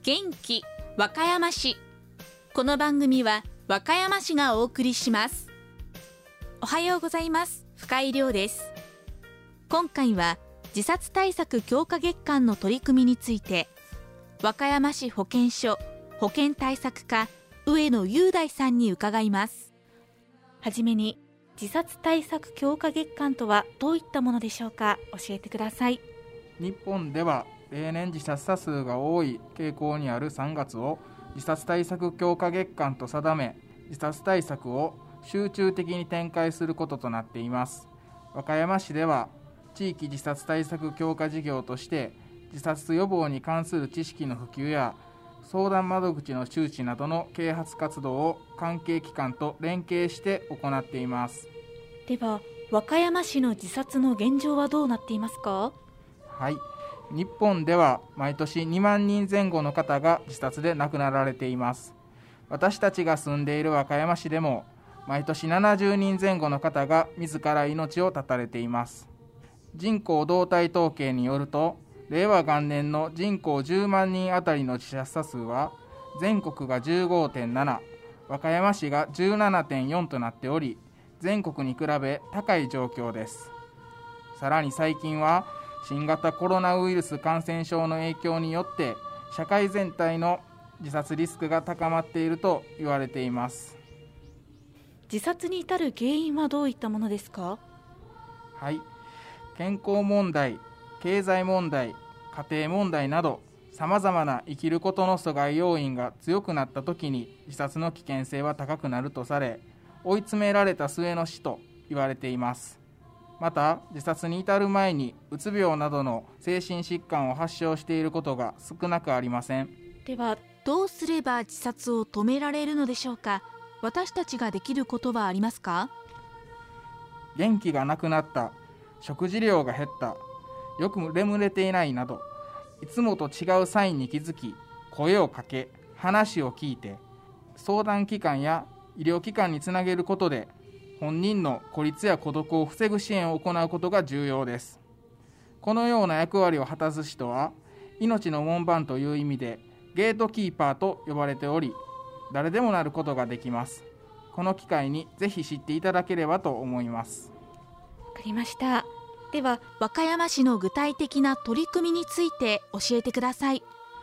元気和歌山市。この番組は和歌山市がお送りします。おはようございます。深井亮です。今回は自殺対策強化月間の取り組みについて、和歌山市保健所保健対策課上野雄大さんに伺います。はじめに、自殺対策強化月間とはどういったものでしょうか。教えてください。 日本では例年自殺者数が多い傾向にある3月を自殺対策強化月間と定め、自殺対策を集中的に展開することとなっています。和歌山市では地域自殺対策強化事業として、自殺予防に関する知識の普及や相談窓口の周知などの啓発活動を関係機関と連携して行っています。 では、和歌山市の自殺の現状はどうなっていますか？ はい、日本では毎年2万人前後の方が自殺で亡くなられています。私たちが住んでいる和歌山市でも毎年70人前後の方が自ら命を絶たれています。人口動態統計によると、令和元年の人口10万人あたりの自殺者数は全国が 15.7、和歌山市が 17.4 となっており、全国に比べ高い状況です。さらに最近は新型コロナウイルス感染症の影響によって社会全体の自殺リスクが高まっていると言われています。 自殺に至る原因はどういったものですか？ はい、健康問題、経済問題、家庭問題などさまざまな生きることの阻害要因が強くなったときに自殺の危険性は高くなるとされ、追い詰められた末の死と言われています。また、自殺に至る前にうつ病などの精神疾患を発症していることが少なくありません。 では、どうすれば自殺を止められるのでしょうか？私たちができることはありますか？ 元気がなくなった、食事量が減った、よく眠れていないなど、いつもと違うサインに気づき、声をかけ、話を聞いて、相談機関や医療機関につなげることで、本人の孤立や孤独を防ぐ支援を行うことが重要です。このような役割を果たす人は、命の門番という意味でゲートキーパーと呼ばれており、誰でもなることができます。この機会にぜひ知っていただければと思います。 わかりました。では、和歌山市の具体的な取り組みについて教えてください。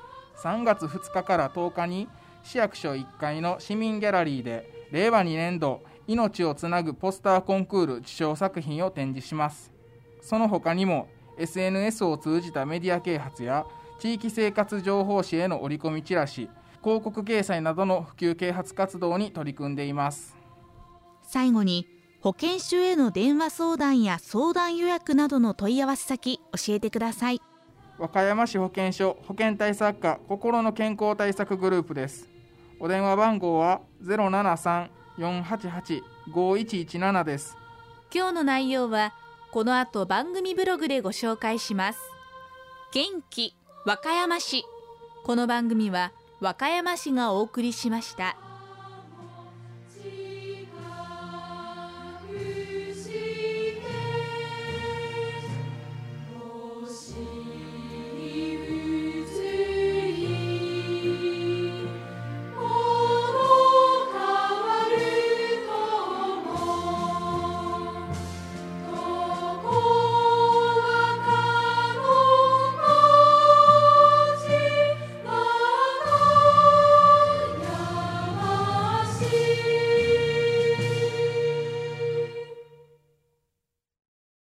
3月2日から10日に市役所1階の市民ギャラリーで令和2年度命をつなぐポスターコンクール受賞作品を展示します。その他にも SNS を通じたメディア啓発や地域生活情報誌への折り込みチラシ、広告掲載などの普及啓発活動に取り組んでいます。 最後に、保健所への電話相談や相談予約などの問い合わせ先、教えてください。 和歌山市保健所保健対策課心の健康対策グループです。お電話番号は 073-488-5117 です。 今日の内容はこの後番組ブログでご紹介します。元気和歌山市。この番組は和歌山市がお送りしました。